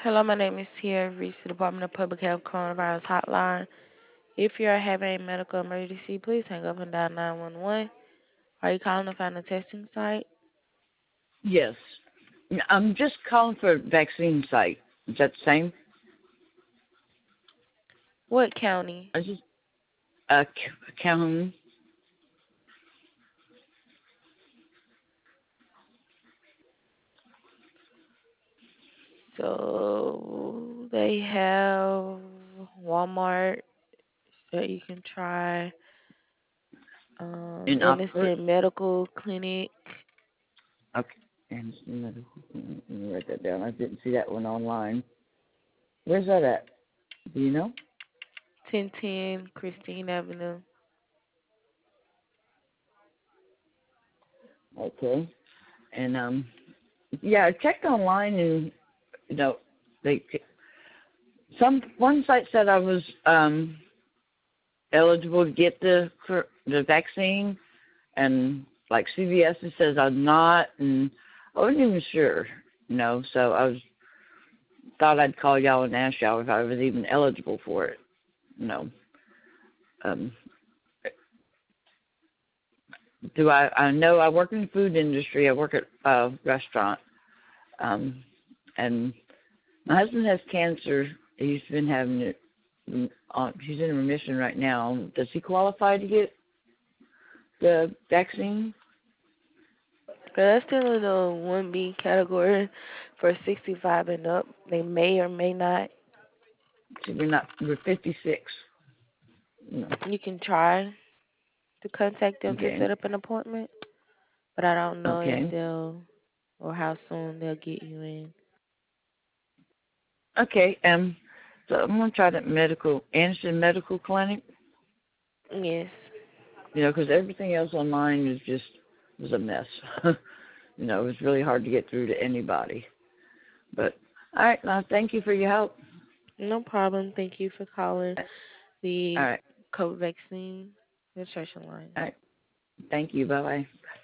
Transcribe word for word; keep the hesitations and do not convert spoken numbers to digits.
Hello, my name is Tia. I've reached the Department of Public Health Coronavirus Hotline. If you are having a medical emergency, please hang up and dial nine one one. Are you calling to find a testing site? Yes. I'm just calling for a vaccine site. Is that the same? What county? I just uh c- Calhoun. So they have Walmart that you can try. Um, In Oxford. Innocent Medical Clinic, Okay. And let me write that down. I didn't see that one online. Where's that at? Do you know? ten ten Christine Avenue. Okay. And um, yeah, I checked online, and you know, they some one site said I was um eligible to get the the vaccine, and like C V S it says I'm not, and I wasn't even sure, you know. So I was thought I'd call y'all and ask y'all if I was even eligible for it, you know. Um, do I? I know I work in the food industry. I work at a restaurant, um, and my husband has cancer. He's been having it. mm, On, he's in remission right now. Does he qualify to get the vaccine? But that's still in the one B category for sixty-five and up. They may or may not. See, we're not. We're fifty-six. You know. You can try to contact them to Okay. set up an appointment, but I don't know if Okay. they'll or how soon they'll get you in. Okay. Um. So I'm gonna try that medical Anderson Medical Clinic. Yes. You know, because everything else online is just was a mess. You know, it was really hard to get through to anybody. But all right, now thank you for your help. No problem. Thank you for calling All the right. COVID vaccine registration line. All right. Thank you. Bye bye.